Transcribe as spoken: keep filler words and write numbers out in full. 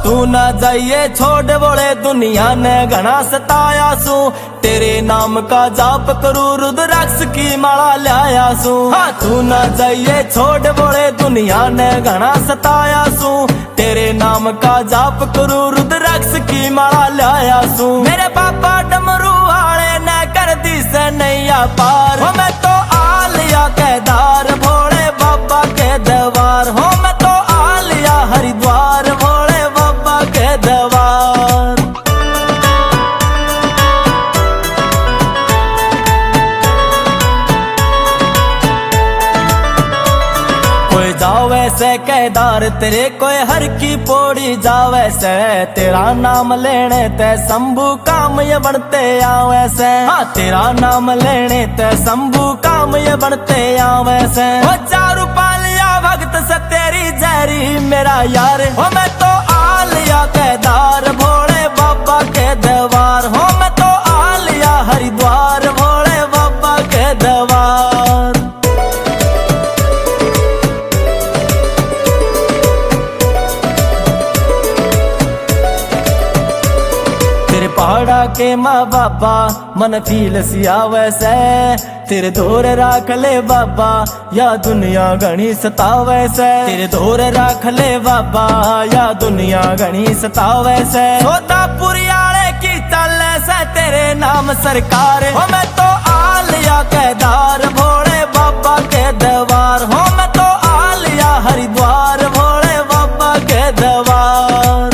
तू ना जाइए छोड़ बोले दुनिया ने घना सताया सू, तेरे नाम का जाप करूं रुद्राक्ष की माला लाया सू। हाँ तू ना जाइए छोड़ बोले दुनिया ने घना सताया सू, तेरे नाम का जाप करूं रुद्राक्ष की माला लाया सू। मेरे पापा डमरू वाले ने कर दी से नैया पार, हो मैं तो आलिया केदार भोले बाबा के दरबार, हो मैं तो आलिया हरिद्वार भोले बाबा के दरबार। कोई जावे से केदार तेरे कोई हर की पौड़ी जावे से, तेरा नाम लेने ते शंभू काम ये बनते आवे से। हाँ तेरा नाम लेने ते शंभू काम ये बनते आवे से। ओ चारू पालिया भक्त से तेरी जहरी मेरा यार, हो मैं तो आलिया केदार भोले बाबा के दरबार, हो मैं तो आलिया हरिद्वार भोले बाबा के दरबार। पहाड़ा के माँ बाबा मन फील सियावे से, तेरे दौर राख ले बाबा या दुनिया घनी सतावे से। तेरे दौर राख ले बाबा या दुनिया घनी सतावे से। सोदापुरी आले की चले से तेरे नाम सरकार, हो मैं तो आलिया केदार भोले बाबा के दरबार, हो मैं तो आलिया हरिद्वार भोले बाबा के दरबार।